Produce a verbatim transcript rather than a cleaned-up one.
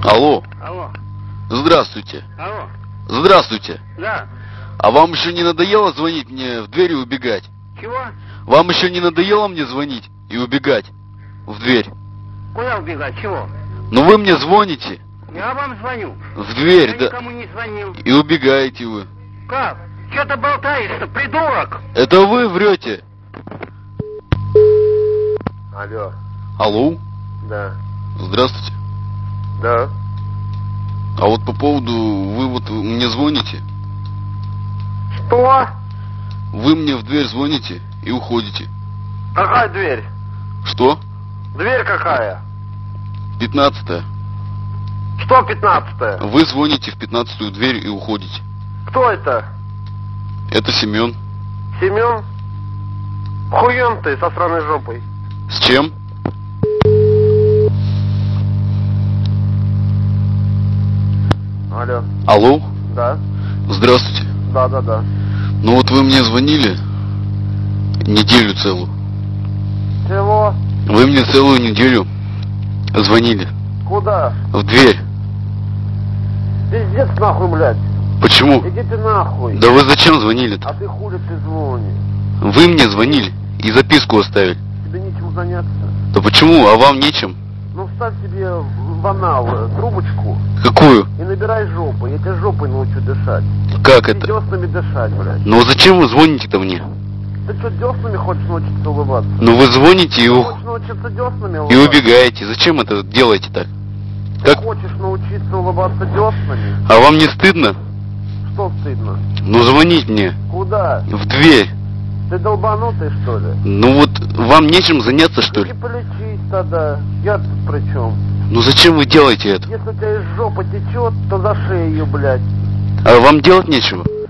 Алло. Алло. Здравствуйте. Алло. Здравствуйте. Да. А вам еще не надоело звонить мне в дверь и убегать? Чего? Вам еще не надоело мне звонить и убегать в дверь? Куда убегать? Чего? Ну вы мне звоните. Я вам звоню. В дверь, Я да. никому не звонил. И убегаете вы. Как? Че ты болтаешься, придурок? Это вы врете. Алло. Алло. Да. Здравствуйте. Да. А вот по поводу, вы вот мне звоните. Что? Вы мне в дверь звоните и уходите. Какая дверь? Что? Дверь какая? Пятнадцатая. Что пятнадцатая? Вы звоните в пятнадцатую дверь и уходите. Кто это? Это Семен. Семен? Хуем ты со сраной жопой. С чем? Алло. Алло. Да. Здравствуйте. Да, да, да. Ну вот вы мне звонили неделю целую. Чего? Вы мне целую неделю звонили. Куда? В дверь. Пиздец нахуй, блядь. Почему? Иди ты нахуй. Да вы зачем звонили-то? А ты хули ты звонишь? Вы мне звонили и записку оставили. Тебе нечем заняться. Да почему? А вам нечем? Ну вставь себе в анал э, трубочку Какую? и набирай жопу. Я тебя жопой научу дышать. Как И это? деснами дышать, блядь. Ну зачем вы звоните-то мне? Ты что, деснами хочешь научиться улыбаться? Ну вы звоните и, у... Хочешь научиться деснами и улыбаться? убегаете. Зачем это делаете так? Ты Как? хочешь научиться улыбаться деснами? А вам не стыдно? Что стыдно? Ну звонить мне Куда? в дверь. Ты долбанутый, что ли? Ну вот вам нечем заняться, что ли? Иди полечись тогда. Я тут при чем? Ну зачем вы делаете это? Если у тебя из жопы течет, то за шею, блядь. А вам делать нечего?